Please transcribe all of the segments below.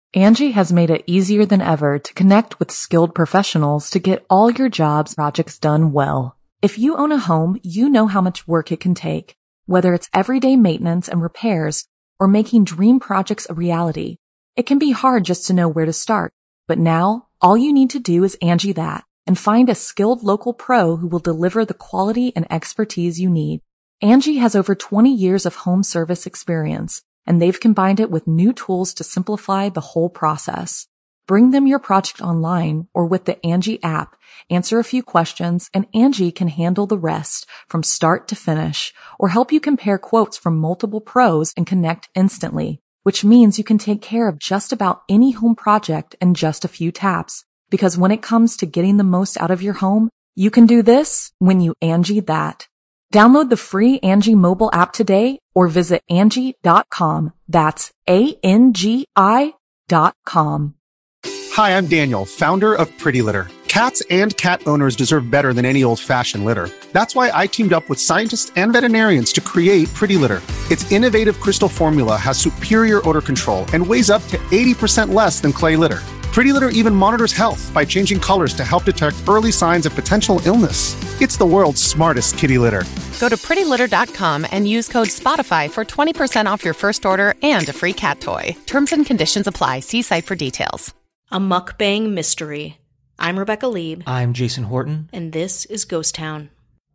Angie has made it easier than ever to connect with skilled professionals to get all your jobs projects done well. If you own a home, you know how much work it can take, whether it's everyday maintenance and repairs or making dream projects a reality. It can be hard just to know where to start, but now all you need to do is Angie that and find a skilled local pro who will deliver the quality and expertise you need. Angie has over 20 years of home service experience, and they've combined it with new tools to simplify the whole process. Bring them your project online or with the Angie app, answer a few questions, and Angie can handle the rest from start to finish, or help you compare quotes from multiple pros and connect instantly, which means you can take care of just about any home project in just a few taps. Because when it comes to getting the most out of your home, you can do this when you Angie that. Download the free Angie mobile app today or visit Angie.com. That's ANGI.com. Hi, I'm Daniel, founder of Pretty Litter. Cats and cat owners deserve better than any old-fashioned litter. That's why I teamed up with scientists and veterinarians to create Pretty Litter. Its innovative crystal formula has superior odor control and weighs up to 80% less than clay litter. Pretty Litter even monitors health by changing colors to help detect early signs of potential illness. It's the world's smartest kitty litter. Go to prettylitter.com and use code SPOTIFY for 20% off your first order and a free cat toy. Terms and conditions apply. See site for details. A mukbang mystery. I'm Rebecca Lieb. I'm Jason Horton. And this is Ghost Town.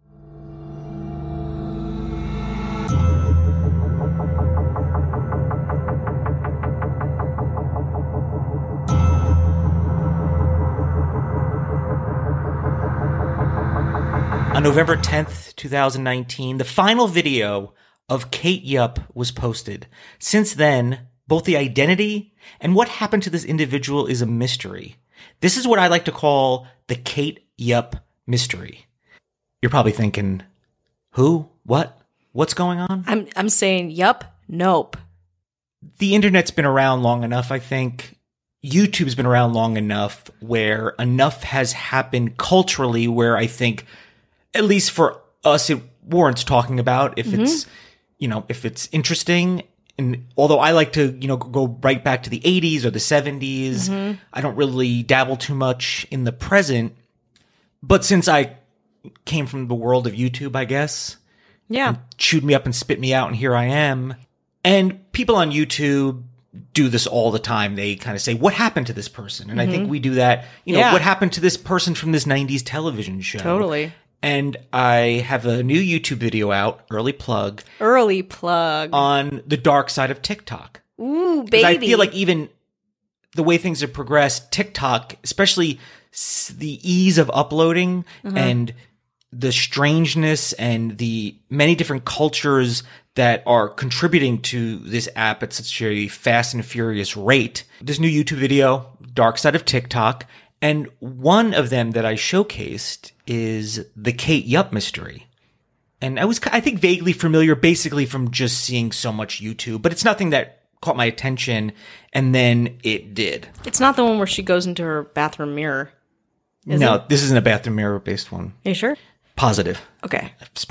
On November 10th, 2019, the final video of Kate Yupp was posted. Since then, both the identity and what happened to this individual is a mystery. This is what I like to call the Kate Yupp mystery. You're probably thinking, who? What? What's going on? I'm saying, yup, nope. The internet's been around long enough, I think. YouTube's been around long enough where enough has happened culturally where I think, at least for us, it warrants talking about if it's, if it's interesting. And although I like to, go right back to the 80s or the 70s, I don't really dabble too much in the present. But since I came from the world of YouTube, I guess, chewed me up and spit me out, and here I am. And people on YouTube do this all the time. They kind of say, what happened to this person? And I think we do that. What happened to this person from this 90s television show? Totally. And I have a new YouTube video out, early plug, on the dark side of TikTok. Ooh, baby. I feel like even the way things have progressed, TikTok, especially the ease of uploading and the strangeness and the many different cultures that are contributing to this app at such a fast and furious rate. This new YouTube video, Dark Side of TikTok, and one of them that I showcased is the Kate Yupp mystery. And I think, vaguely familiar, basically from just seeing so much YouTube, but it's nothing that caught my attention, and then it did. It's not the one where she goes into her bathroom mirror, is No, it? This isn't a bathroom mirror-based one. Are you sure? Positive. Okay.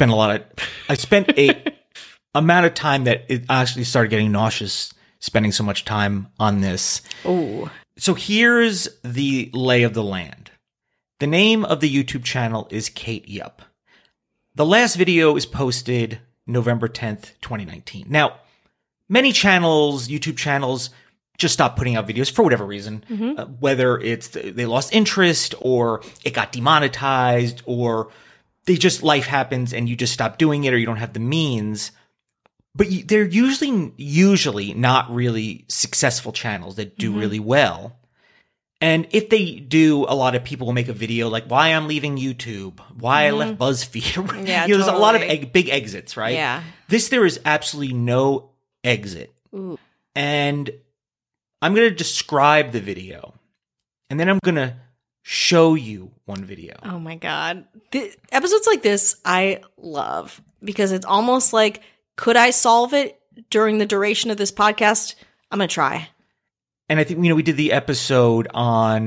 I spent a amount of time that it actually started getting nauseous spending so much time on this. Ooh. So here's the lay of the land. The name of the YouTube channel is Kate Yupp. The last video is posted November 10th, 2019. Now, many channels, YouTube channels, just stopped putting out videos for whatever reason, whether it's they lost interest or it got demonetized or life happens and you just stop doing it or you don't have the means. But they're usually not really successful channels that do really well. And if they do, a lot of people will make a video like why I'm leaving YouTube, why I left BuzzFeed. Yeah, There's a lot of big exits, right? Yeah. There is absolutely no exit. Ooh. And I'm going to describe the video. And then I'm going to show you one video. Oh my God. Episodes like this, I love because it's almost like, could I solve it during the duration of this podcast? I'm going to try. And I think, we did the episode on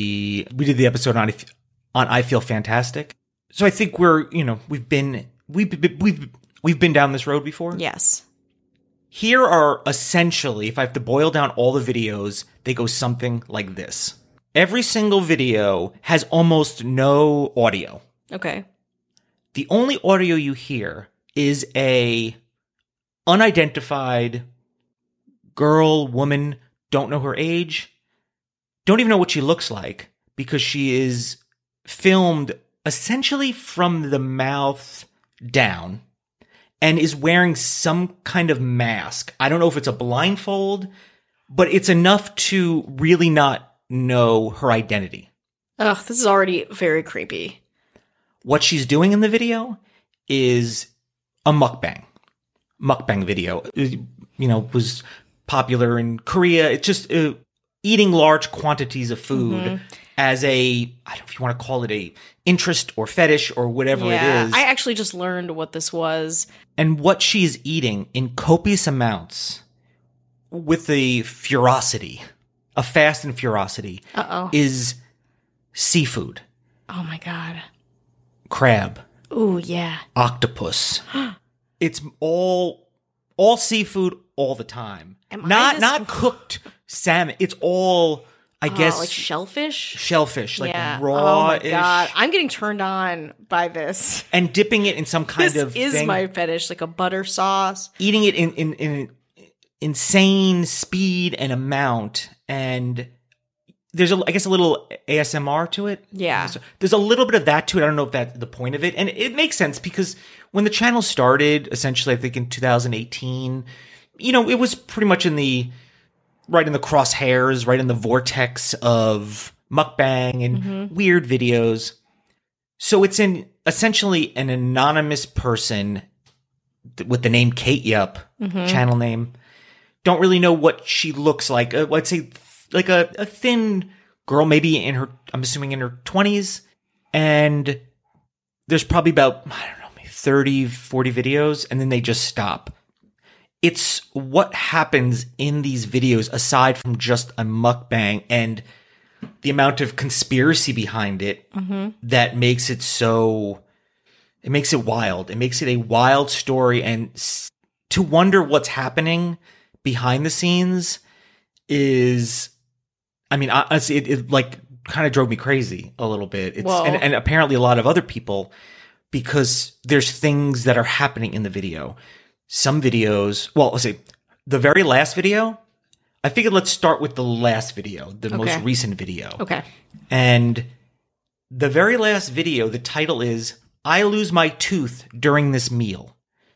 I Feel Fantastic. So I think we've been down this road before. Yes. Here are essentially, if I have to boil down all the videos, they go something like this. Every single video has almost no audio. Okay. The only audio you hear is a unidentified girl, woman, don't know her age, don't even know what she looks like, because she is filmed essentially from the mouth down and is wearing some kind of mask. I don't know if it's a blindfold, but it's enough to really not know her identity. Ugh, this is already very creepy. What she's doing in the video is a mukbang. Mukbang video, was popular in Korea. It's just eating large quantities of food as I don't know if you want to call it a interest or fetish or whatever it is. I actually just learned what this was. And what she's eating in copious amounts with a ferocity, a fast and ferocity, is seafood. Oh my God. Crab. Ooh, yeah. Octopus. It's all seafood all the time. Not cooked salmon. It's all, I guess, like shellfish? Shellfish, like yeah. raw-ish. Oh my God. I'm getting turned on by this. And dipping it in some kind of This is thing. my fetish, like a butter sauce. Eating it in insane speed and amount, and there's I guess a little ASMR to it. Yeah. So there's a little bit of that to it. I don't know if that's the point of it. And it makes sense because when the channel started, essentially, I think in 2018, it was pretty much right in the crosshairs, right in the vortex of mukbang and weird videos. So it's essentially an anonymous person with the name Kate Yup, channel name. Don't really know what she looks like. Let's say like a thin girl, maybe I'm assuming in her 20s. And there's probably about, I don't know, maybe 30, 40 videos, and then they just stop. It's what happens in these videos aside from just a mukbang and the amount of conspiracy behind it that makes it so, it makes it wild. It makes it a wild story, and to wonder what's happening behind the scenes is, I mean, honestly, it like kind of drove me crazy a little bit. And apparently a lot of other people, because there's things that are happening in the video. Some videos, well, let's say the very last video, I figured let's start with the last video, the most recent video. Okay. And the very last video, the title is, I lose my tooth during this meal.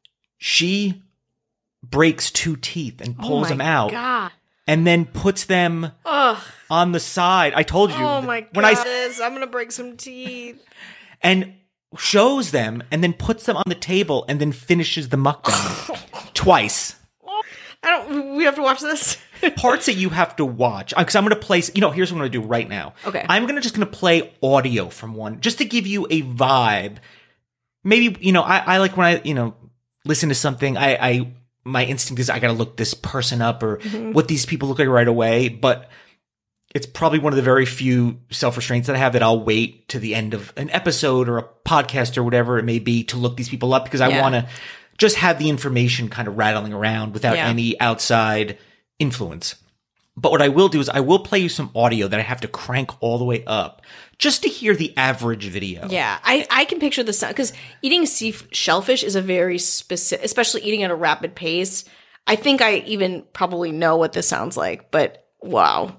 She breaks 2 teeth and pulls them out. God. And then puts them on the side. I told you. Oh my God. I'm going to break some teeth. And shows them and then puts them on the table and then finishes the mukbang twice. We have to watch this. Parts that you have to watch. Because I'm going to play, here's what I'm going to do right now. Okay. I'm just going to play audio from one just to give you a vibe. Maybe, I like when I, listen to something, my instinct is I got to look this person up or what these people look like right away. But it's probably one of the very few self-restraints that I have that I'll wait to the end of an episode or a podcast or whatever it may be to look these people up because I want to just have the information kind of rattling around without any outside influence. But what I will do is I will play you some audio that I have to crank all the way up just to hear the average video. Yeah, I can picture the sound because eating shellfish is a very specific, especially eating at a rapid pace. I think I even probably know what this sounds like, but wow.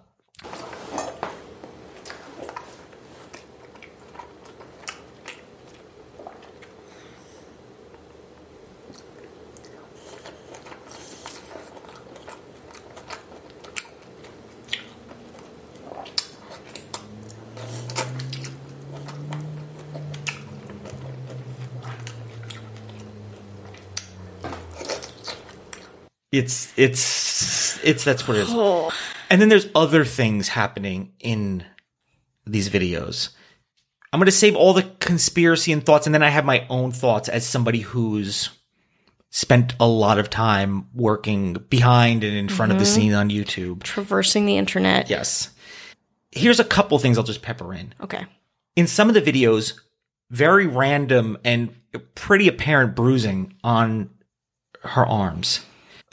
It's that's what it is. Oh. And then there's other things happening in these videos. I'm going to save all the conspiracy and thoughts, and then I have my own thoughts as somebody who's spent a lot of time working behind and in front of the scene on YouTube. Traversing the internet. Yes. Here's a couple things I'll just pepper in. Okay. In some of the videos, very random and pretty apparent bruising on her arms.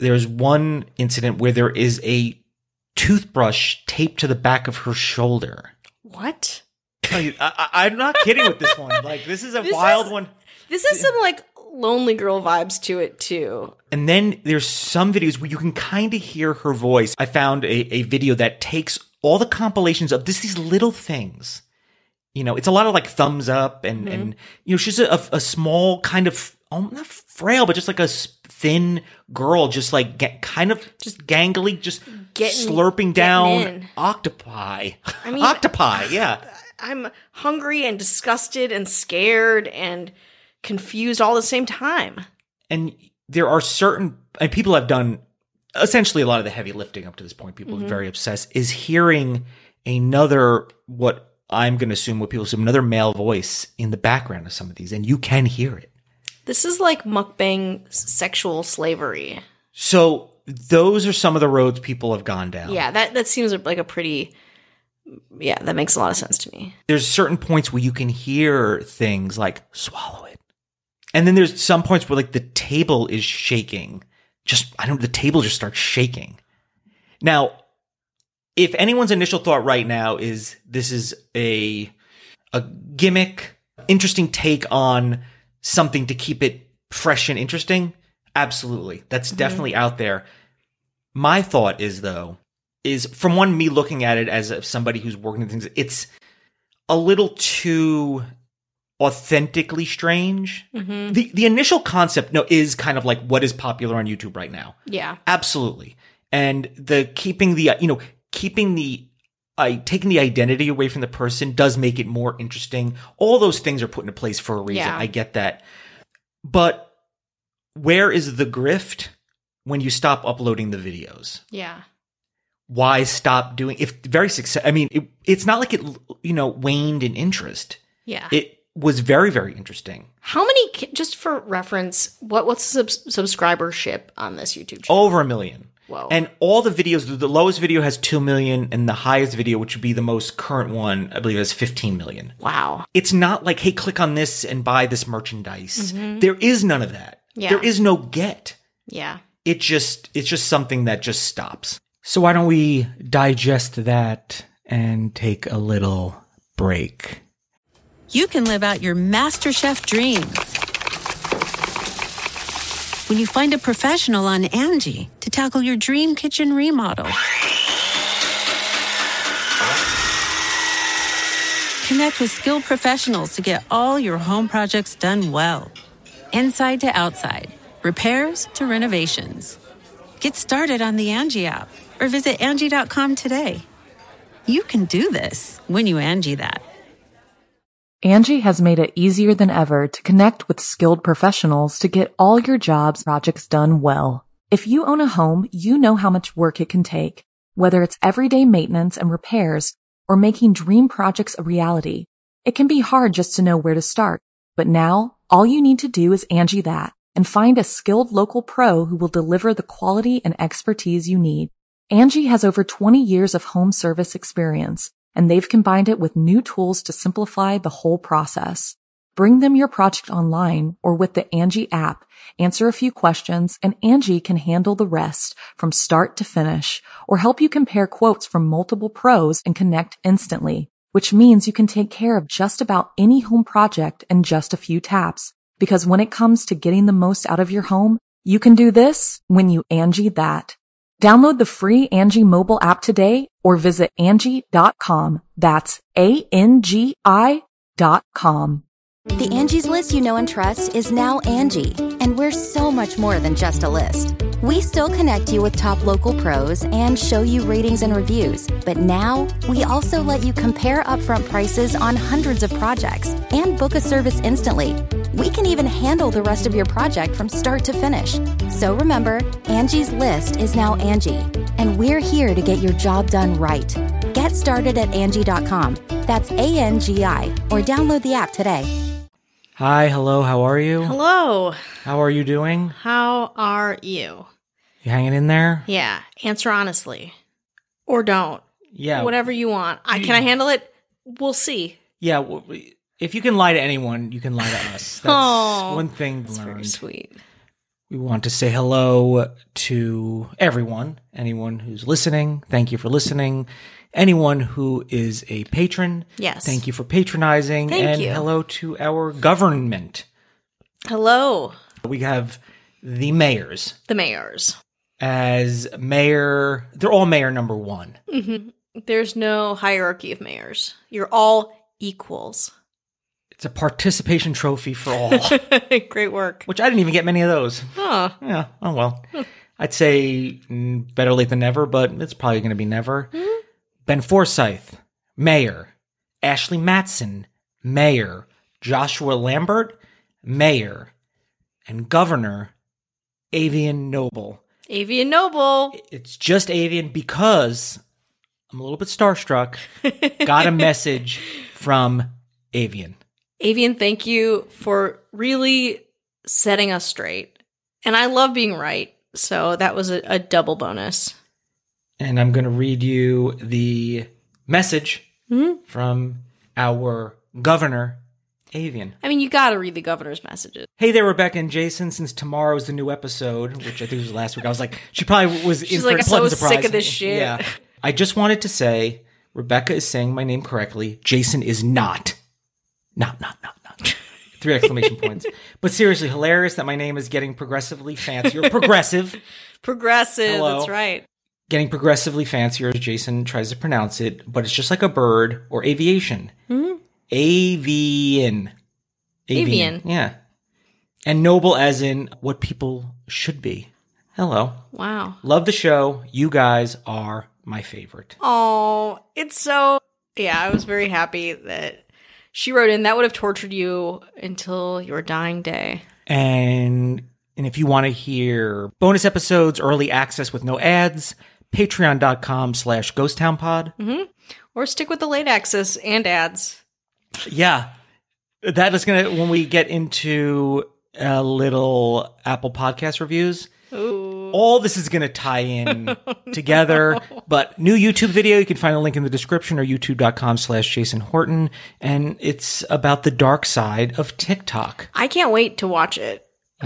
there's one incident where there is a toothbrush taped to the back of her shoulder. What? I'm not kidding with this one. Like, this is a wild one. This has some like Lonely Girl vibes to it too. And then there's some videos where you can kind of hear her voice. I found a video that takes all the compilations of these little things. You know, it's a lot of like thumbs up and you know, she's a small kind of, not frail, but just like a thin girl, just like kind of just gangly, just slurping down octopi. I mean, octopi, yeah. I'm hungry and disgusted and scared and confused all at the same time. And there are certain, and people have done essentially a lot of the heavy lifting up to this point. People are very obsessed, is hearing another, what I'm going to assume, what people assume, another male voice in the background of some of these, and you can hear it. This is like mukbang sexual slavery. So those are some of the roads people have gone down. Yeah, that seems like a pretty, yeah, that makes a lot of sense to me. There's certain points where you can hear things like, swallow it. And then there's some points where like the table is shaking. The table just starts shaking. Now, if anyone's initial thought right now is this is a gimmick, interesting take on something to keep it fresh and interesting, absolutely. That's definitely out there. My thought is, though, is from me looking at it as somebody who's working on things, it's a little too authentically strange. The initial concept is kind of like what is popular on YouTube right now. Yeah. Absolutely. And taking the identity away from the person does make it more interesting. All those things are put into place for a reason. Yeah. I get that. But where is the grift when you stop uploading the videos? Yeah. Why stop doing it's not like it, waned in interest. Yeah. It was very, very interesting. How many, just for reference, what's the subscribership on this YouTube channel? Over 1 million. Whoa. And all the videos, the lowest video has 2 million, and the highest video, which would be the most current one, I believe has 15 million. Wow. It's not like, hey, click on this and buy this merchandise. There is none of that. Yeah. There is no get. Yeah. It's just something that just stops. So why don't we digest that and take a little break? You can live out your MasterChef dream when you find a professional on Angie to tackle your dream kitchen remodel. Connect with skilled professionals to get all your home projects done well. Inside to outside, repairs to renovations. Get started on the Angie app or visit Angie.com today. You can do this when you Angie that. Angie has made it easier than ever to connect with skilled professionals to get all your jobs projects done well. If you own a home, you know how much work it can take, whether it's everyday maintenance and repairs or making dream projects a reality. It can be hard just to know where to start, but now all you need to do is Angie that and find a skilled local pro who will deliver the quality and expertise you need. Angie has over 20 years of home service experience, and they've combined it with new tools to simplify the whole process. Bring them your project online or with the Angie app, answer a few questions, and Angie can handle the rest from start to finish or help you compare quotes from multiple pros and connect instantly, which means you can take care of just about any home project in just a few taps. Because when it comes to getting the most out of your home, you can do this when you Angie that. Download the free Angie mobile app today or visit Angie.com. That's ANGI.com. The Angie's List you know and trust is now Angie, and we're so much more than just a list. We still connect you with top local pros and show you ratings and reviews, but now we also let you compare upfront prices on hundreds of projects and book a service instantly. We can even handle the rest of your project from start to finish. So remember, Angie's List is now Angie, and we're here to get your job done right. Get started at Angie.com. That's ANGI, or download the app today. Hi, hello, how are you? Hello. How are you doing? How are you? You hanging in there? Yeah. Answer honestly. Or don't. Yeah. Whatever you want. Can I handle it? We'll see. Yeah. If you can lie to anyone, you can lie to us. That's one thing to That's learn. very sweet. We want to say hello to everyone, anyone who's listening. Thank you for listening. Anyone who is a patron. Yes. Thank you for patronizing. Thank you. Hello to our government. Hello. We have the mayors. The mayors. As mayor, they're all mayor number one. There's no hierarchy of mayors. You're all equals. It's a participation trophy for all, Great work. which I didn't even get many of those. Huh. Yeah, oh well. I'd say better late than never, but it's probably going to be never. Ben Forsyth, mayor. Ashley Matson, mayor. Joshua Lambert, mayor. And governor, Avian Noble. Avian Noble. It's just Avian because I'm a little bit starstruck. Got a message from Avian. Avian, thank you for really setting us straight. And I love being right. So that was a double bonus. And I'm going to read you the message from our governor, Avian. I mean, you got to read the governor's messages. Hey there, Rebecca and Jason. Since tomorrow is the new episode, which I think was last week, I was like, she probably was She's in for like, a pleasant I'm so surprise. sick of this shit. Yeah. I just wanted to say, Rebecca is saying my name correctly. Jason is not. Not. 3 exclamation points. But seriously, hilarious that my name is getting progressively fancier. Progressive. Progressive, Hello. that's right. Getting progressively fancier as Jason tries to pronounce it, but it's just like a bird or aviation. Avian. Avian. Yeah. And noble as in what people should be. Hello. Wow. Love the show. You guys are my favorite. Oh, it's so... Yeah, I was very happy that she wrote in. That would have tortured you until your dying day. And if you want to hear bonus episodes, early access with no ads, patreon.com/ghosttownpod. Or stick with the late access and ads. Yeah. That is going to, when we get into a little Apple Podcast reviews, all this is going to tie in together. But new YouTube video, you can find a link in the description or youtube.com/Jason Horton. And it's about the dark side of TikTok. I can't wait to watch it.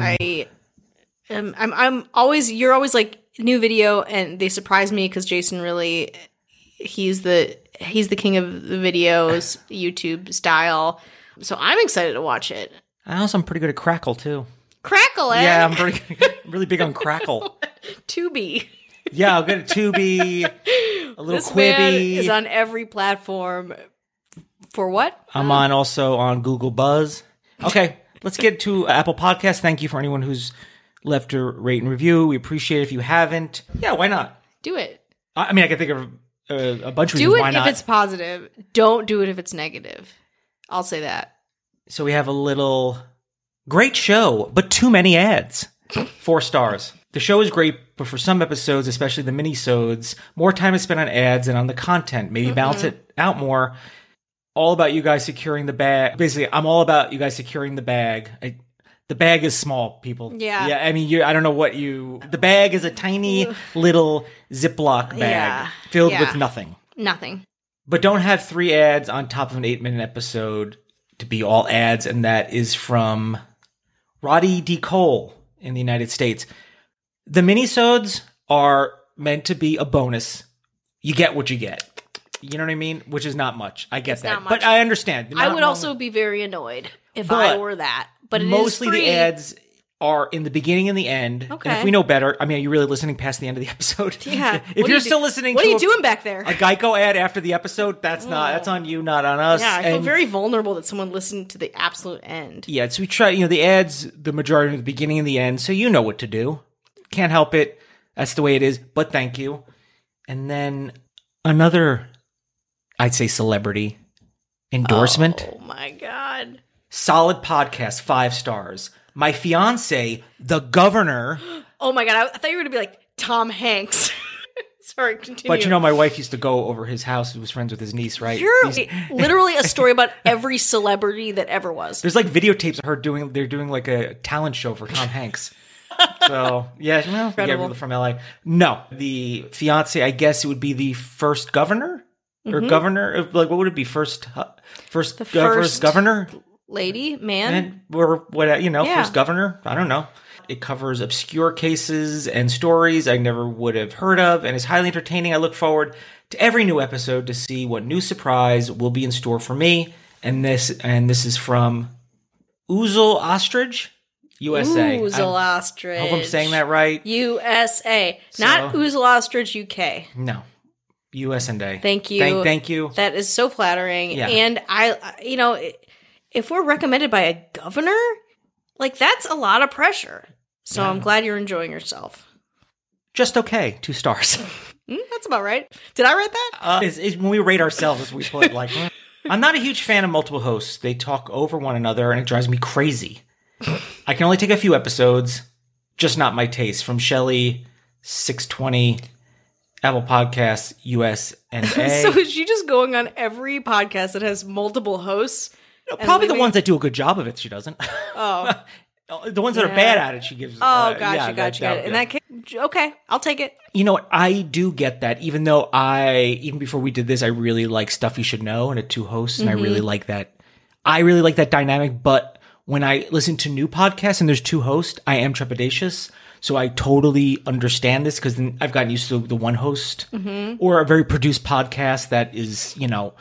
I'm always, you're always like, new video, and they surprise me because Jason really, he's the king of the videos, YouTube style. So I'm excited to watch it. I also am pretty good at Crackle too. Crackle, eh? Yeah, I'm really big on Crackle. Tubi. Yeah, I'll get a Tubi, a little This man Quibi. is on every platform. For what? I'm on also on Google Buzz. Okay, let's get to Apple Podcasts. Thank you for anyone who's left a rate and review. We appreciate it. If you haven't, yeah, why not? Do it. I mean, I can think of a bunch of Do reasons it why if not. it's positive. Don't do it if it's negative. I'll say that. So we have a little great show, but too many ads. 4 stars. The show is great, but for some episodes, especially the mini-sodes, more time is spent on ads and on the content. Maybe balance it out more. All about you guys securing the bag. Basically, I'm all about you guys securing the bag. The bag is small, people. Yeah. Yeah, I mean, I don't know what the bag is a tiny little Ziploc bag Yeah. filled Yeah. with nothing. Nothing. But don't have 3 ads on top of an 8-minute episode to be all ads, and that is from Roddy D. Cole in the United States. The minisodes are meant to be a bonus. You get what you get. You know what I mean? Which is not much. I get that. not much. But I understand. I would also be very annoyed if I were that. But it mostly is free. the ads are in the beginning and the end. Okay. And if we know better, I mean, are you really listening past the end of the episode? Yeah. If What are you're you still do- listening What to are you doing back there? a Geico ad after the episode, that's on you, not on us. Yeah, I feel And- very vulnerable that someone listened to the absolute end. Yeah, so we try, the ads, the majority of the beginning and the end, so you know what to do. Can't help it. That's the way it is, but thank you. And another, I'd say, celebrity endorsement. Oh my god. Solid podcast, 5 stars. My fiance, the governor. Oh my god, I thought you were going to be like Tom Hanks. Sorry, continue. But my wife used to go over his house. He was friends with his niece, right? You're literally a story about every celebrity that ever was. There's like videotapes of her they're doing like a talent show for Tom Hanks. So, yeah, Incredible. from LA. No, the fiance, I guess it would be the first governor or governor. Like, what would it be? First first governor? Lady, man. And or what, Yeah. first governor? I don't know. lot. It covers obscure cases and stories I never would have heard of, and is highly entertaining. I look forward to every new episode to see what new surprise will be in store for me. And this is from Ouzel Ostrich, USA. Ouzel Ostrich. I hope I'm saying that right. USA. Not Ouzel Ostrich, UK. No. US and A. Thank you. Thank you. That is so flattering. Yeah. And if we're recommended by a governor, like that's a lot of pressure. So I'm glad you're enjoying yourself. Just okay. 2 stars. That's about right. Did I write that? When we rate ourselves, we put like, I'm not a huge fan of multiple hosts. They talk over one another and it drives me crazy. I can only take a few episodes, just not my taste. From Shelley, 620, Apple Podcasts, US and A. So is she just going on every podcast that has multiple hosts? Probably the ones that do a good job of it, she doesn't. Oh. The ones that are bad at it, she gives. Gotcha. In that case, okay, I'll take it. You know what? I do get that. Even before we did this, I really like Stuff You Should Know and 2 hosts, and I really like that. I really like that dynamic. But when I listen to new podcasts and there's 2 hosts, I am trepidatious. So I totally understand this because then I've gotten used to the one host or a very produced podcast that is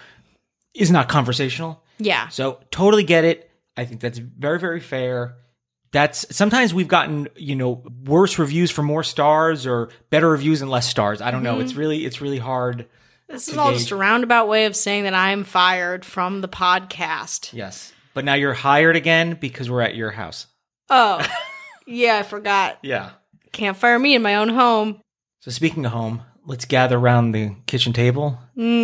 not conversational. Yeah. So totally get it. I think that's very, very fair. Sometimes we've gotten, worse reviews for more stars or better reviews and less stars. I don't know. It's really hard. This is all just a roundabout way of saying that I'm fired from the podcast. Yes. But now you're hired again because we're at your house. Oh, yeah, I forgot. Yeah. Can't fire me in my own home. So speaking of home, let's gather around the kitchen table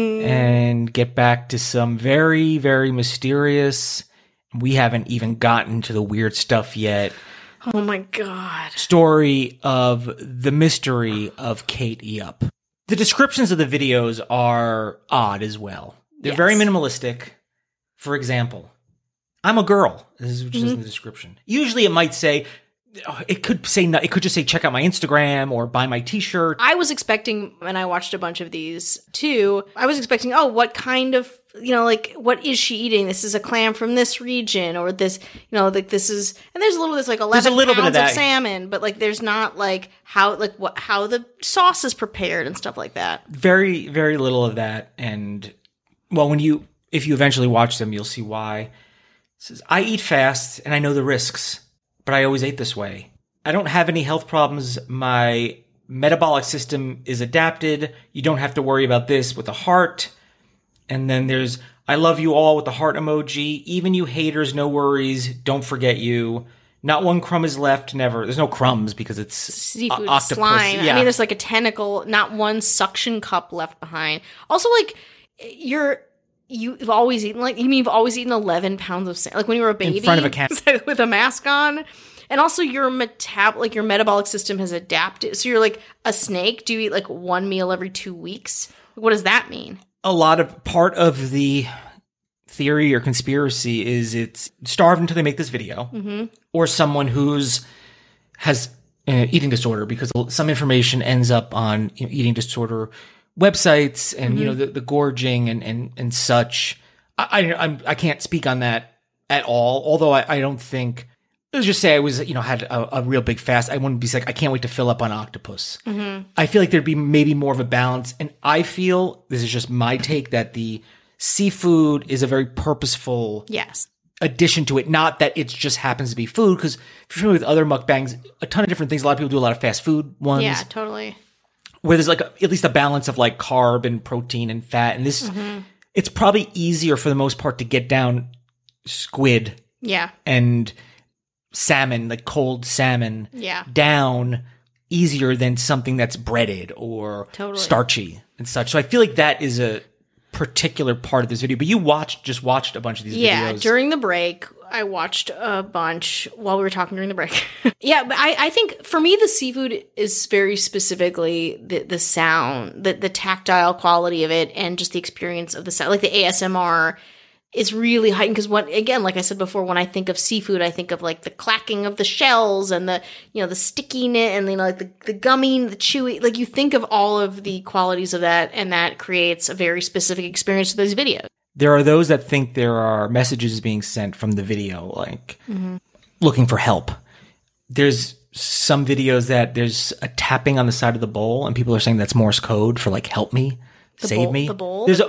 and get back to some very, very mysterious. We haven't even gotten to the weird stuff yet. Oh my God. Story of the mystery of Kate Eop. The descriptions of the videos are odd as well. They're very minimalistic. For example, I'm a girl. This is just in the description. Usually it might say, it could just say, check out my Instagram or buy my t-shirt. I was expecting, and I watched a bunch of these too, I was expecting, what kind of, what is she eating? This is a clam from this region, or this, this is, and there's a little, 11 pounds of salmon, but there's not how the sauce is prepared and stuff like that. Very, very little of that. And well, if you eventually watch them, you'll see why. It says, I eat fast and I know the risks, but I always ate this way. I don't have any health problems. My metabolic system is adapted. You don't have to worry about this with a heart. And then there's, I love you all with the heart emoji. Even you haters, no worries. Don't forget you. Not one crumb is left. Never. There's no crumbs because it's seafood octopus. Slime. Yeah. I mean, there's a tentacle, not one suction cup left behind. Also, you've always eaten, you've always eaten 11 pounds of salmon, when you were a baby. In front of a cat. With a mask on. And also your metabolic system has adapted. So you're like a snake. Do you eat one meal every 2 weeks? What does that mean? Part of the theory or conspiracy is it's starved until they make this video, or someone has eating disorder, because some information ends up on eating disorder websites and the gorging and such. I can't speak on that at all. Although I don't think. Let's just say I was, had a real big fast. I wouldn't be I can't wait to fill up on octopus. I feel like there'd be maybe more of a balance. And I feel, this is just my take, that the seafood is a very purposeful addition to it. Not that it just happens to be food. Because if you're familiar with other mukbangs, a ton of different things. A lot of people do a lot of fast food ones. Yeah, totally. Where there's at least a balance of carb and protein and fat. And this, it's probably easier for the most part to get down squid. Yeah. And salmon, cold salmon, down easier than something that's breaded or starchy and such. So I feel like that is a particular part of this video. But you just watched a bunch of these videos. Yeah, during the break, I watched a bunch while we were talking during the break. Yeah, but I think for me, the seafood is very specifically the sound, the tactile quality of it, and just the experience of the sound, the ASMR. Is really heightened because like I said before, when I think of seafood, I think of the clacking of the shells and the the stickiness and the gummy, the chewy. You think of all of the qualities of that, and that creates a very specific experience to those videos. There are those that think there are messages being sent from the video, looking for help. There's some videos that there's a tapping on the side of the bowl, and people are saying that's Morse code for like "help me, save me." The bowl. There's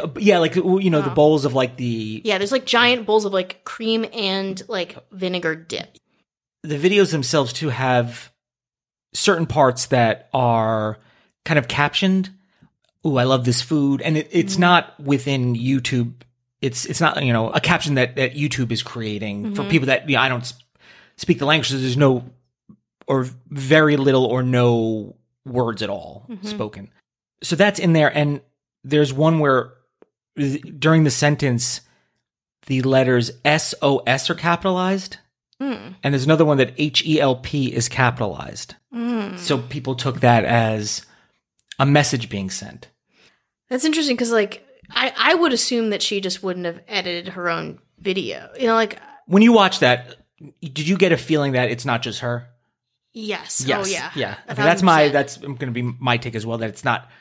the bowls of like the there's like giant bowls of like cream and like vinegar dip. The videos themselves too have certain parts that are kind of captioned. Ooh, I love this food, and it's not within YouTube. It's not a caption that YouTube is creating for people that I don't speak the language. So there's no or very little or no words at all spoken. So that's in there, and there's one where during the sentence the letters SOS are capitalized. And there's another one that HELP is capitalized. So people took that as a message being sent. That's interesting because, like, I would assume that she just wouldn't have edited her own video. Like when you watch that, did you get a feeling that it's not just her? Yes. Yes. Oh yeah. Yeah. I 1,000%. think that's going to be my take as well. That it's not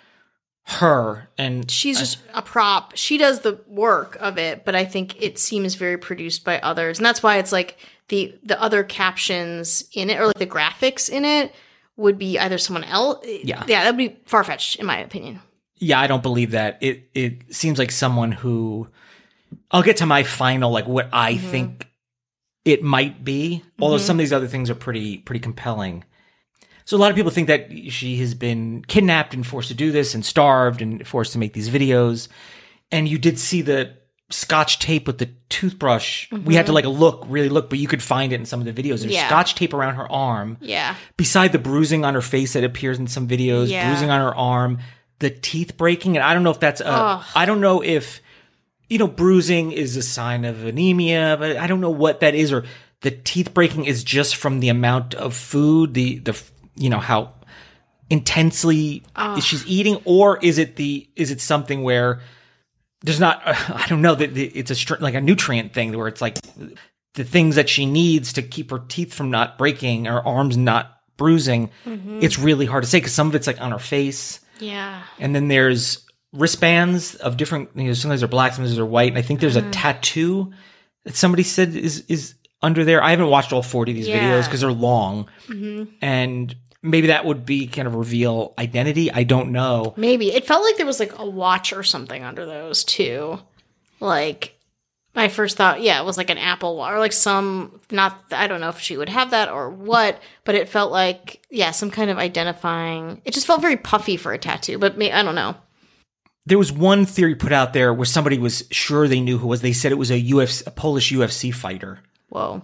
her, and she's just a prop. She does the work of it, but I think it seems very produced by others, and that's why it's like the other captions in it or like the graphics in it would be either someone else. Yeah, that'd be far-fetched in my opinion. Yeah, I don't believe that. It seems like someone who I'll get to my final like what I think it might be. Although some of these other things are pretty compelling. So a lot of people think that she has been kidnapped and forced to do this and starved and forced to make these videos. And you did see the Scotch tape with the toothbrush. We had to really look, but you could find it in some of the videos. There's Scotch tape around her arm. Yeah. Beside the bruising on her face that appears in some videos, bruising on her arm, the teeth breaking. And I don't know if that's I don't know if, bruising is a sign of anemia, but I don't know what that is, or the teeth breaking is just from the amount of food, the how intensely she's eating, or is it something where there's not, I don't know, that it's like a nutrient thing where it's like the things that she needs to keep her teeth from not breaking, her arms not bruising. It's really hard to say because some of it's like on her face. Yeah. And then there's wristbands of different, sometimes they're black, sometimes they're white. And I think there's a tattoo that somebody said is under there. I haven't watched all 40 of these videos because they're long. And maybe that would be kind of reveal identity. I don't know. Maybe. It felt like there was like a watch or something under those too. Like my first thought, it was like an Apple Watch or like I don't know if she would have that or what, but it felt like, some kind of identifying. It just felt very puffy for a tattoo, but I don't know. There was one theory put out there where somebody was sure they knew who it was. They said it was a Polish UFC fighter. Whoa.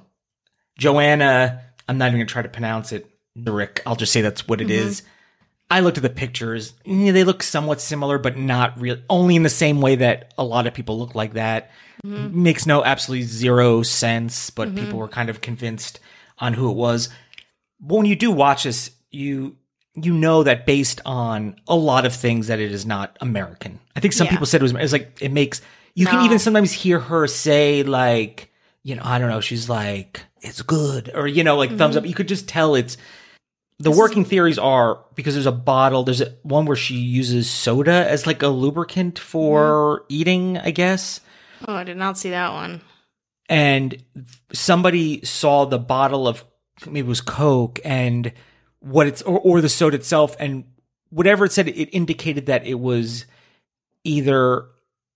Joanna, I'm not even going to try to pronounce it. Rick, I'll just say that's what it is. I looked at the pictures. They look somewhat similar, but not real. Only in the same way that a lot of people look like that. Makes absolutely zero sense, but people were kind of convinced on who it was. But when you do watch this, you know that based on a lot of things that it is not American. I think some people said it was like, it makes, you can even sometimes hear her say like, I don't know, she's like, it's good, or, like thumbs up. You could just tell it's, the working theories are because there's a bottle, there's one where she uses soda as like a lubricant for eating, I guess. Oh, I did not see that one. And somebody saw the bottle of, maybe it was Coke, and what it's, or the soda itself, and whatever it said, it indicated that it was either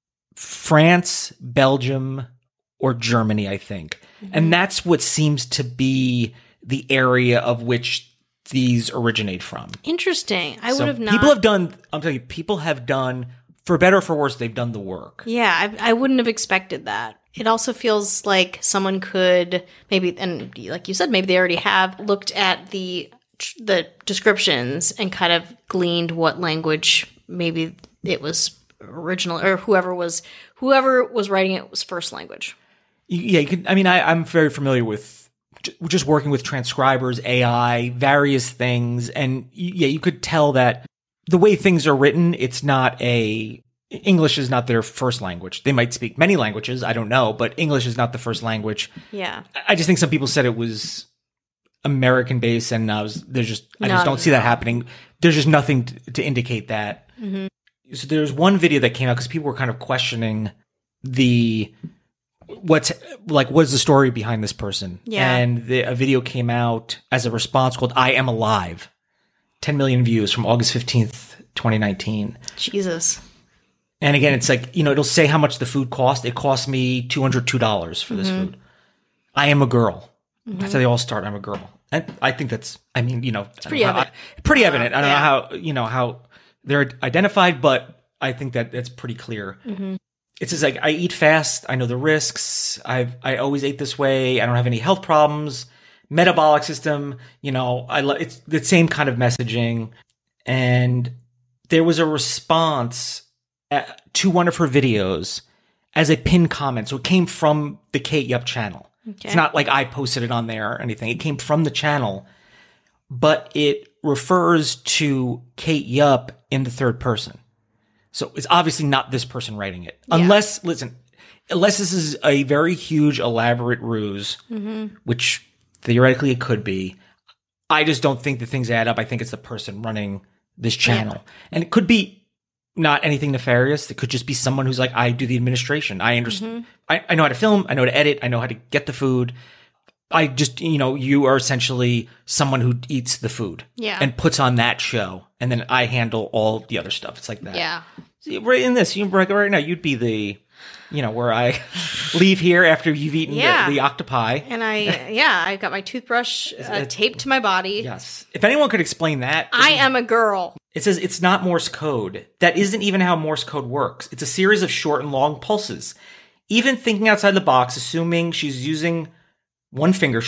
France, Belgium, or Germany, I think. And that's what seems to be the area of which these originate from. Interesting. I would have not. People have done, I'm telling you, people have done, for better or for worse, they've done the work. Yeah, I wouldn't have expected that. It also feels like someone could maybe, and like you said, maybe they already have looked at the descriptions and kind of gleaned what language maybe it was original, or whoever was writing it was first language. Yeah, you can. I mean, I'm very familiar with just working with transcribers, AI, various things, and you could tell that the way things are written, it's not English is not their first language. They might speak many languages, I don't know, but English is not the first language. Yeah, I just think some people said it was American based, and I just don't see that happening. There's just nothing to indicate that. So there's one video that came out because people were kind of questioning the what's the story behind this person? Yeah. And a video came out as a response called I Am Alive. 10 million views from August 15th, 2019. Jesus. And again, it's like, it'll say how much the food cost. It cost me $202 for this food. I am a girl. That's how they all start. I'm a girl. And I think that's, it's pretty evident. Pretty evident. I don't know how they're identified, but I think that that's pretty clear. It says like, I eat fast. I know the risks. I always ate this way. I don't have any health problems. Metabolic system, it's the same kind of messaging. And there was a response to one of her videos as a pinned comment. So it came from the Kate Yup channel. Okay. It's not like I posted it on there or anything. It came from the channel, but it refers to Kate Yup in the third person. So it's obviously not this person writing it. Yeah. Unless this is a very huge, elaborate ruse, which theoretically it could be. I just don't think the things add up. I think it's the person running this channel. Yeah. And it could be not anything nefarious. It could just be someone who's like, I do the administration. I understand. I know how to film. I know how to edit. I know how to get the food. I just, you are essentially someone who eats the food and puts on that show. And then I handle all the other stuff. It's like that. Yeah. See, right in this, right now, you'd be the, where I leave here after you've eaten the octopi. And I got my toothbrush taped to my body. Yes. If anyone could explain that. I am a girl. It says it's not Morse code. That isn't even how Morse code works. It's a series of short and long pulses. Even thinking outside the box, assuming she's using one finger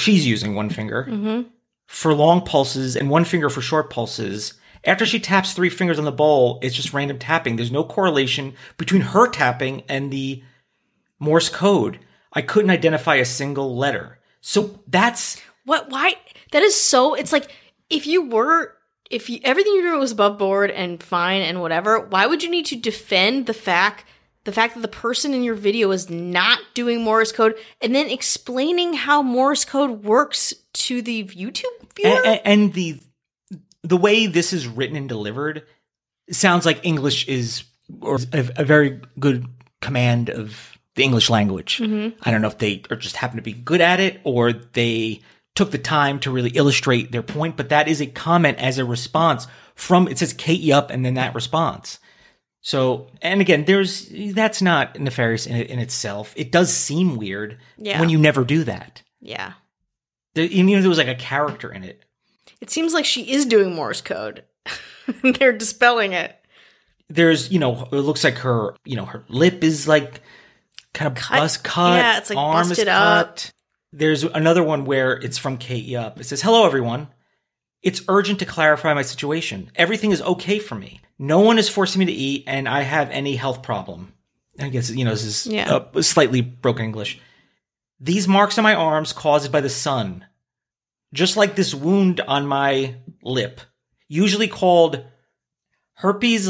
for long pulses and one finger for short pulses. After she taps 3 fingers on the bowl, it's just random tapping. There's no correlation between her tapping and the Morse code. I couldn't identify a single letter. So that's... Why? That is so... It's like, if everything you do was above board and fine and whatever, why would you need to defend the fact that the person in your video is not doing Morse code and then explaining how Morse code works to the YouTube viewer? And the way this is written and delivered sounds like English is a very good command of the English language. I don't know if they just happen to be good at it or they took the time to really illustrate their point, but that is a comment as a response from, it says Kate Yup and then that response. So, and again, that's not nefarious in itself. It does seem weird when you never do that. Yeah. Even if there was like a character in it. It seems like she is doing Morse code. They're dispelling it. There's, it looks like her, her lip is like kind of cut. Yeah, it's like arm busted is up. cut. There's another one where it's from Kate Yup. It says, "Hello, everyone. It's urgent to clarify my situation. Everything is okay for me. No one is forcing me to eat, and I have any health problem." I guess, this is slightly broken English. "These marks on my arms caused by the sun. Just like this wound on my lip, usually called herpes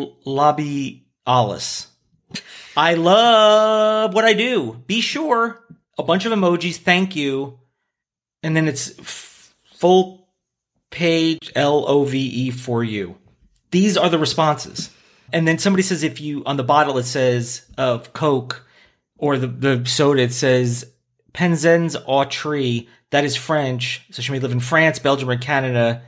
labialis. I love what I do. Be sure." A bunch of emojis, thank you. And then it's full page LOVE for you. These are the responses. And then somebody says, if you, on the bottle, it says of Coke or the soda, it says Penzance au Tree. That is French. So she may live in France, Belgium, or Canada,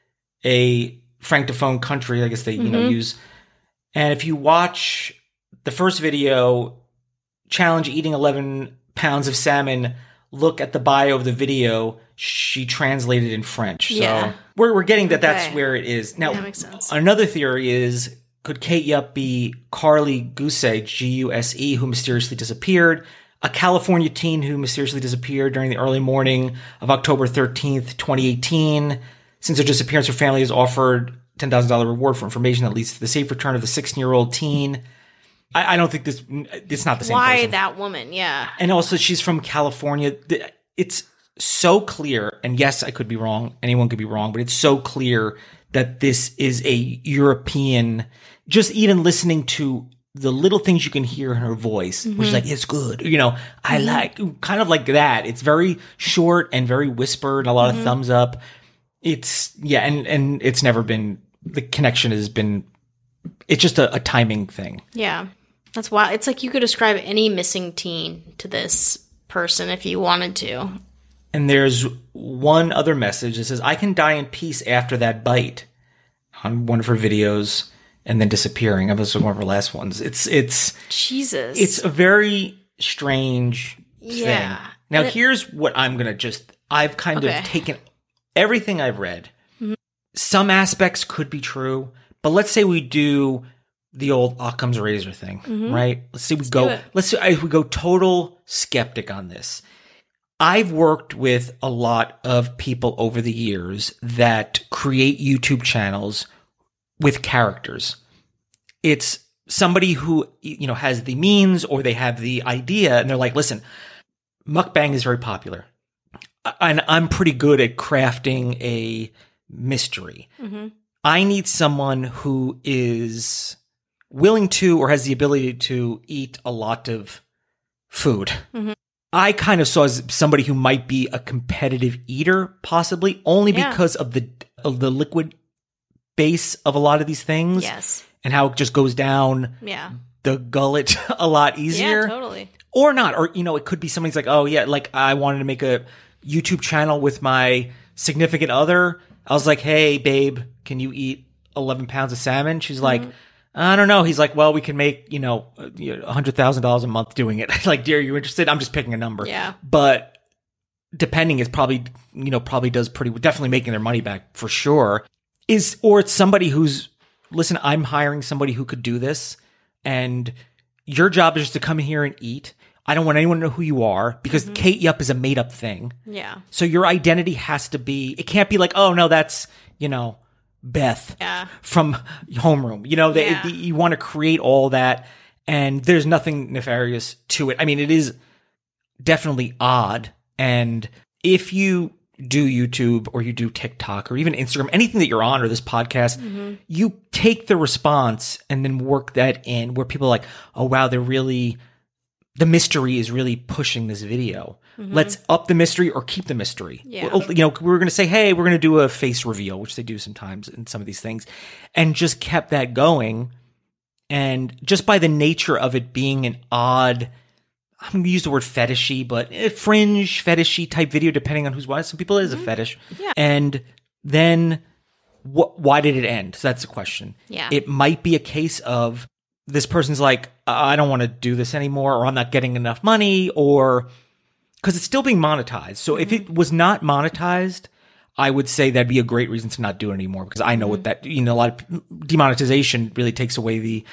a francophone country, I guess they, use. And if you watch the first video, challenge eating 11 pounds of salmon, look at the bio of the video. She translated in French. So we're getting that that's where it is. Now, that makes sense. Another theory is, could Kate Yup be Carly Guse, Guse, who mysteriously disappeared? A California teen who mysteriously disappeared during the early morning of October 13th, 2018. Since her disappearance, her family has offered $10,000 reward for information that leads to the safe return of the 16-year-old teen. I don't think it's not the same person. Why that woman? Yeah. And also, she's from California. It's so clear, and yes, I could be wrong. Anyone could be wrong, but it's so clear that this is a European, just even listening to the little things you can hear in her voice, which is like, it's good. I like, kind of like that. It's very short and very whispered, a lot of thumbs up. It's, and it's never been, the connection has been, it's just a timing thing. Yeah. That's why it's like you could ascribe any missing teen to this person if you wanted to. And there's one other message that says, I can die in peace after that bite, on one of her videos, and then disappearing. That was one of her last ones. It's Jesus. It's a very strange thing. Now, here's what I'm going to I've kind of taken everything I've read. Mm-hmm. Some aspects could be true, but let's say we do the old Occam's razor thing, right? Let's say we go total skeptic on this. I've worked with a lot of people over the years that create YouTube channels with characters. It's somebody who, has the means or they have the idea and they're like, listen, mukbang is very popular. And I'm pretty good at crafting a mystery. Mm-hmm. I need someone who is willing to or has the ability to eat a lot of food. Mm-hmm. I kind of saw as somebody who might be a competitive eater, possibly, only because of the liquid base of a lot of these things. Yes. And how it just goes down the gullet a lot easier. Yeah, totally. Or not. Or, it could be somebody's like, oh, yeah, like I wanted to make a YouTube channel with my significant other. I was like, hey, babe, can you eat 11 pounds of salmon? She's like, I don't know. He's like, well, we can make, $100,000 a month doing it. Like, dear, you interested? I'm just picking a number. Yeah. But depending, it's probably, probably does definitely making their money back for sure. Or it's somebody who's, listen, I'm hiring somebody who could do this. And your job is just to come in here and eat. I don't want anyone to know who you are because Kate Yup is a made up thing. Yeah. So your identity has to be, it can't be like, oh no, that's, Beth from Homeroom. You want to create all that, and there's nothing nefarious to it. I mean, it is definitely odd. And if you do YouTube or you do TikTok or even Instagram, anything that you're on or this podcast, you take the response and then work that in where people are like, oh wow, the mystery is really pushing this video. Let's up the mystery or keep the mystery. Yeah. We were going to say, hey, we're going to do a face reveal, which they do sometimes in some of these things, and just kept that going. And just by the nature of it being an odd, I'm going to use the word fetishy, but fringe fetishy type video, depending on who's watching. Some people it is a fetish. Yeah. And then why did it end? So that's the question. Yeah. It might be a case of this person's like, I don't want to do this anymore, or I'm not getting enough money, or because it's still being monetized. So if it was not monetized, I would say that'd be a great reason to not do it anymore, because I know what that, a lot of demonetization really takes away the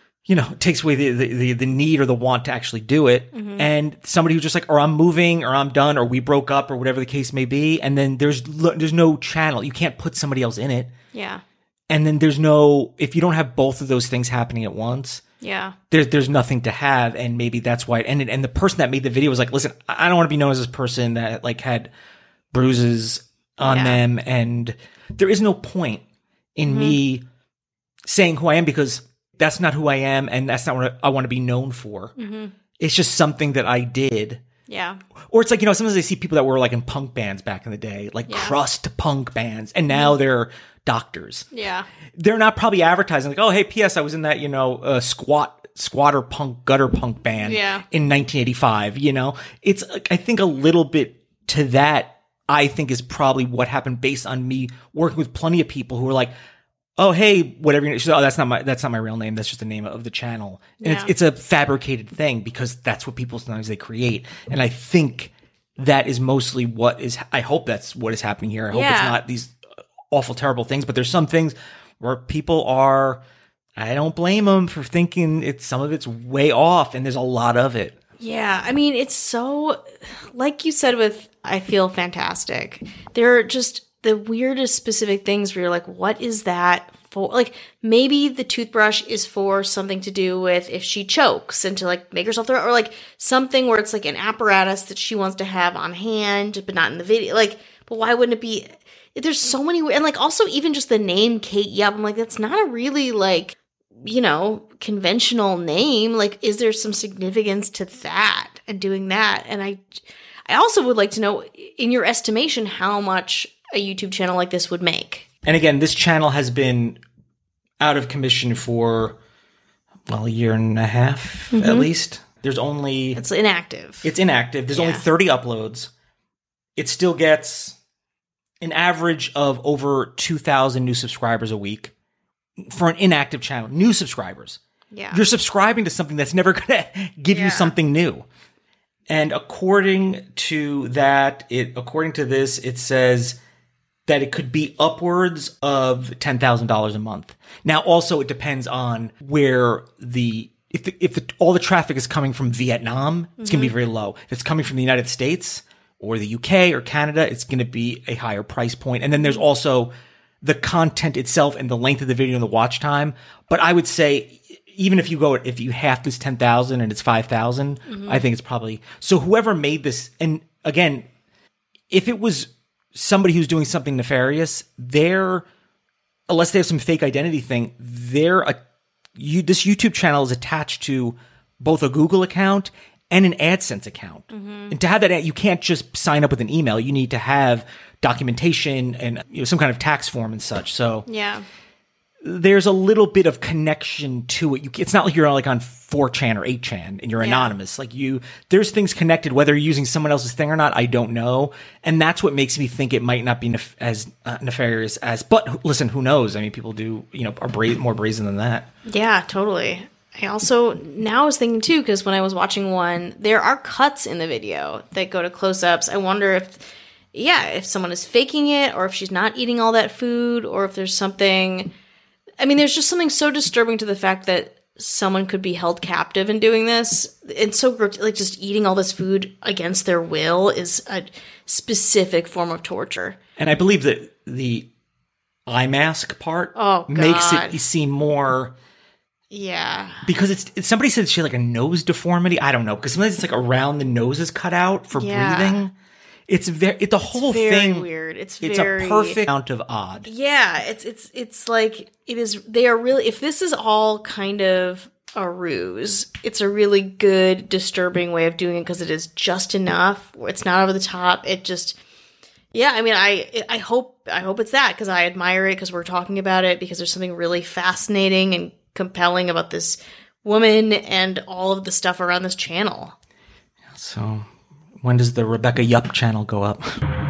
need or the want to actually do it. And somebody who's just like, or I'm moving, or I'm done, or we broke up, or whatever the case may be. And then there's no channel. You can't put somebody else in it. Yeah. And then if you don't have both of those things happening at once, there's nothing to have. And maybe that's why it ended. And the person that made the video was like, listen, I don't want to be known as this person that like had bruises on them. And there is no point in me saying who I am, because that's not who I am. And that's not what I want to be known for. It's just something that I did. Yeah. Or it's like, sometimes I see people that were like in punk bands back in the day, like crust punk bands. And now they're doctors. Yeah. They're not probably advertising like, oh, hey, P.S. I was in that, squatter punk, gutter punk band in 1985, It's, I think, a little bit to that, I think, is probably what happened based on me working with plenty of people who were like, oh, hey, whatever you're going to, oh, that's not my real name. That's just the name of the channel. And it's a fabricated thing, because that's what people sometimes they create. And I think that is mostly I hope that's what is happening here. I hope it's not these awful, terrible things, but there's some things where people I don't blame them for thinking some of it's way off, and there's a lot of it. Yeah. I mean, it's so, like you said with I Feel Fantastic, there are just the weirdest specific things where you're like, what is that for? Like, maybe the toothbrush is for something to do with if she chokes and to like make herself throw it, or like something where it's like an apparatus that she wants to have on hand, but not in the video. Like, but why wouldn't it be? There's so many, and like also even just the name Kate Yup, I'm like, that's not a really like, conventional name. Like, is there some significance to that and doing that? And I also would like to know, in your estimation, how much a YouTube channel like this would make. And again, this channel has been out of commission for a year and a half at least. There's only... It's inactive. There's only 30 uploads. It still gets an average of over 2,000 new subscribers a week for an inactive channel. New subscribers. Yeah. You're subscribing to something that's never going to give you something new. And according to this, it says that it could be upwards of $10,000 a month. Now, also, it depends on where if all the traffic is coming from Vietnam, it's going to be very low. If it's coming from the United States or the UK or Canada, it's going to be a higher price point. And then there's also the content itself and the length of the video and the watch time. But I would say, even if you half this 10,000 and it's 5,000, I think it's probably, so whoever made this, and again, if it was somebody who's doing something nefarious, unless they have some fake identity thing, this YouTube channel is attached to both a Google account and an AdSense account. And to have that, you can't just sign up with an email. You need to have documentation and some kind of tax form and such. So yeah, there's a little bit of connection to it. It's not like you're like on 4chan or 8chan and you're anonymous. Like there's things connected, whether you're using someone else's thing or not, I don't know. And that's what makes me think it might not be as nefarious as, but listen, who knows? I mean, people do, are more brazen than that. Yeah, totally. I also now was thinking too, because when I was watching one, there are cuts in the video that go to close-ups. I wonder if someone is faking it, or if she's not eating all that food, or if there's something. I mean, there's just something so disturbing to the fact that someone could be held captive in doing this. And so, like, just eating all this food against their will is a specific form of torture. And I believe that the eye mask part makes it seem more. Yeah. Because it's somebody said she had like a nose deformity. I don't know. Because sometimes it's like around the nose is cut out for breathing. It's the whole thing. Weird. It's a perfect amount of odd. Yeah. It's like it is. They are really. If this is all kind of a ruse, it's a really good, disturbing way of doing it because it is just enough. It's not over the top. It just. Yeah, I mean, I hope it's that because I admire it because we're talking about it because there's something really fascinating and compelling about this woman and all of the stuff around this channel. So, when does the Rebecca Yup channel go up?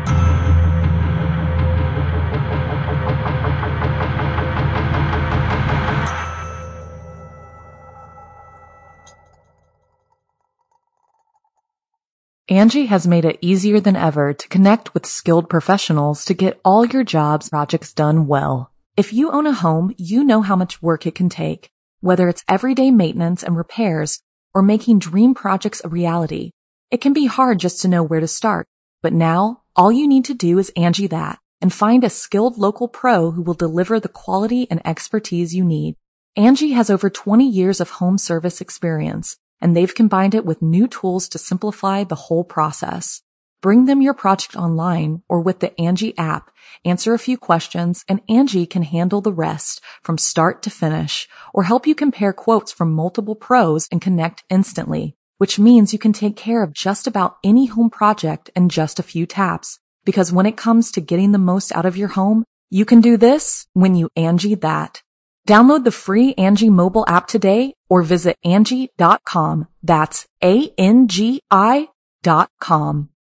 Angie has made it easier than ever to connect with skilled professionals to get all your jobs projects done well. If you own a home, you know how much work it can take, whether it's everyday maintenance and repairs or making dream projects a reality. It can be hard just to know where to start, but now all you need to do is Angie that and find a skilled local pro who will deliver the quality and expertise you need. Angie has over 20 years of home service experience, and they've combined it with new tools to simplify the whole process. Bring them your project online or with the Angie app, answer a few questions, and Angie can handle the rest from start to finish or help you compare quotes from multiple pros and connect instantly, which means you can take care of just about any home project in just a few taps. Because when it comes to getting the most out of your home, you can do this when you Angie that. Download the free Angie mobile app today or visit Angie.com. That's ANGI.com.